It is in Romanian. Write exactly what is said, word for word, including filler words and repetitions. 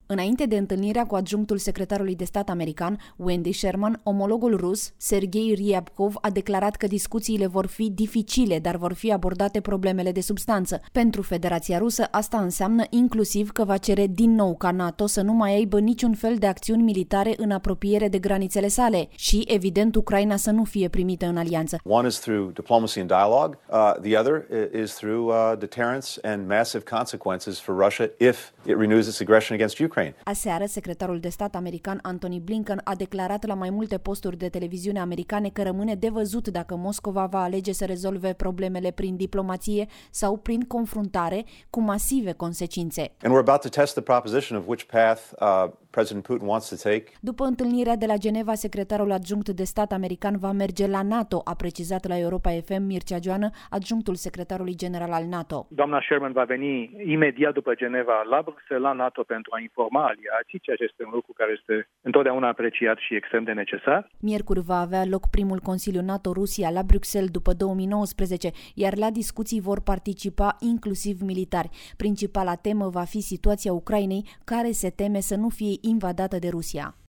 Înainte de întâlnirea cu adjunctul secretarului de stat american, Wendy Sherman, omologul rus, Sergei Ryabkov, a declarat că discuțiile vor fi dificile, dar vor fi abordate problemele de substanță. Pentru Federația Rusă, asta înseamnă inclusiv că va cere din nou ca NATO să nu mai aibă niciun fel de acțiuni militare în apropiere de granițele sale și, evident, Ucraina să nu fie primită în alianță. One is through diplomacy and dialogue. Uh, the other is through uh, deterrence and massive consequences for Russia if it renews its aggression against Ukraine. Aseară, secretarul de stat american Antony Blinken a declarat la mai multe posturi de televiziune americane că rămâne de văzut dacă Moscova va alege să rezolve problemele prin diplomație sau prin confruntare cu masive consecințe. And we're about to test the proposition of which path uh, President Putin wants to take. După întâlnirea de la Geneva, secretarul adjunct de stat american va merge la NATO, a precizat la Europa F M Mircea Joană, adjunctul secretarului general al NATO. Doamna Sherman va veni imediat după Geneva la Bruxelles, la NATO, pentru a informa aliații, ceea ce este un lucru care este întotdeauna apreciat și extrem de necesar. Miercuri va avea loc primul Consiliu NATO-Rusia la Bruxelles după două mii nouăsprezece, iar la discuții vor participa inclusiv militari. Principala temă va fi situația Ucrainei, care se teme să nu fie invadată de Rusia.